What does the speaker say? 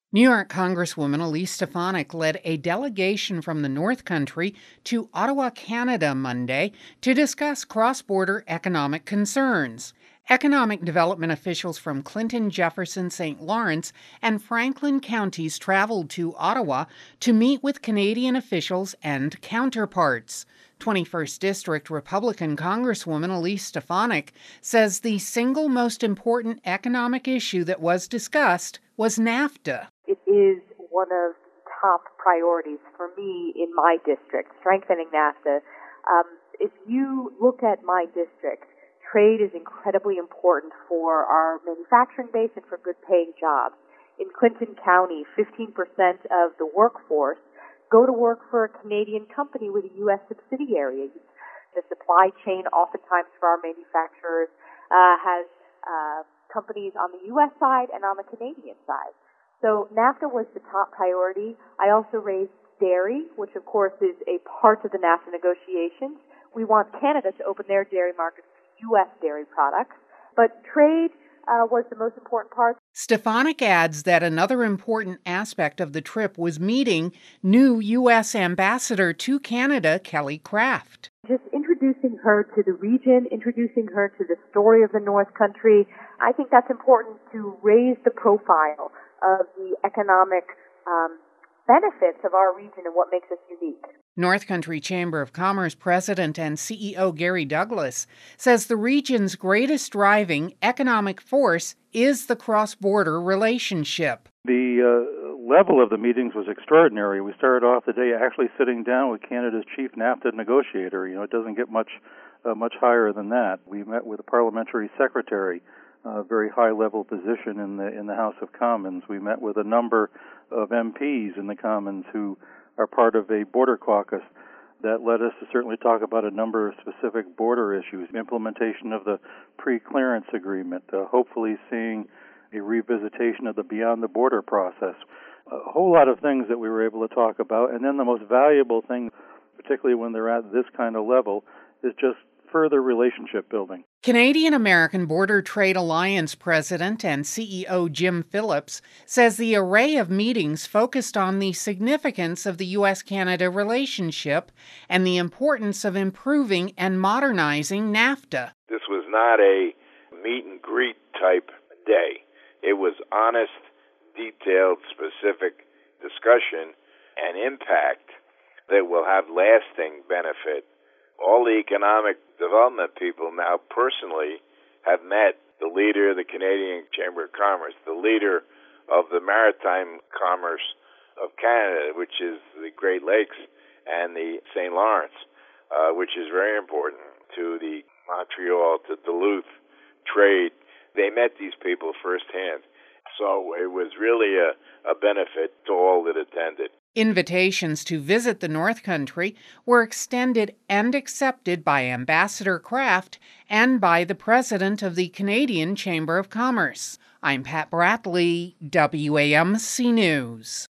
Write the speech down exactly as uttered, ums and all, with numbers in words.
New York Congresswoman Elise Stefanik led a delegation from the North Country to Ottawa, Canada, Monday to discuss cross-border economic concerns. Economic development officials from Clinton, Jefferson, Saint Lawrence, and Franklin counties traveled to Ottawa to meet with Canadian officials and counterparts. twenty-first District Republican Congresswoman Elise Stefanik says the single most important economic issue that was discussed was NAFTA. It is one of the top priorities for me in my district, strengthening NAFTA. Um, if you look at my district, trade is incredibly important for our manufacturing base and for good-paying jobs. In Clinton County, fifteen percent of the workforce go to work for a Canadian company with a U S subsidiary. The supply chain, oftentimes for our manufacturers, uh, has uh, companies on the U S side and on the Canadian side. So NAFTA was the top priority. I also raised dairy, which of course is a part of the NAFTA negotiations. We want Canada to open their dairy markets to U S dairy products. But trade uh, was the most important part. Stefanik adds that another important aspect of the trip was meeting new U S Ambassador to Canada, Kelly Craft. Just introducing her to the region, introducing her to the story of the North Country. I think that's important to raise the profile of the economic um, benefits of our region and what makes us unique. North Country Chamber of Commerce President and C E O Gary Douglas says the region's greatest driving economic force is the cross-border relationship. The uh, level of the meetings was extraordinary. We started off the day actually sitting down with Canada's chief NAFTA negotiator. You know, it doesn't get much uh, much higher than that. We met with the parliamentary secretary, a very high-level position in the in the House of Commons. We met with a number of M Ps in the Commons who are part of a border caucus. That led us to certainly talk about a number of specific border issues, implementation of the pre-clearance agreement, uh, hopefully seeing a revisitation of the beyond the border process. A whole lot of things that we were able to talk about. And then the most valuable thing, particularly when they're at this kind of level, is just further relationship building. Canadian-American Border Trade Alliance President and C E O Jim Phillips says the array of meetings focused on the significance of the U S Canada relationship and the importance of improving and modernizing NAFTA. This was not a meet and greet type day. It was honest, detailed, specific discussion and impact that will have lasting benefit. All the economic development people now personally have met the leader of the Canadian Chamber of Commerce, the leader of the Maritime Commerce of Canada, which is the Great Lakes, and the Saint Lawrence, uh, which is very important to the Montreal to Duluth trade. They met these people firsthand. So it was really a, a benefit to all that attended. Invitations to visit the North Country were extended and accepted by Ambassador Craft and by the President of the Canadian Chamber of Commerce. I'm Pat Bradley, W A M C News.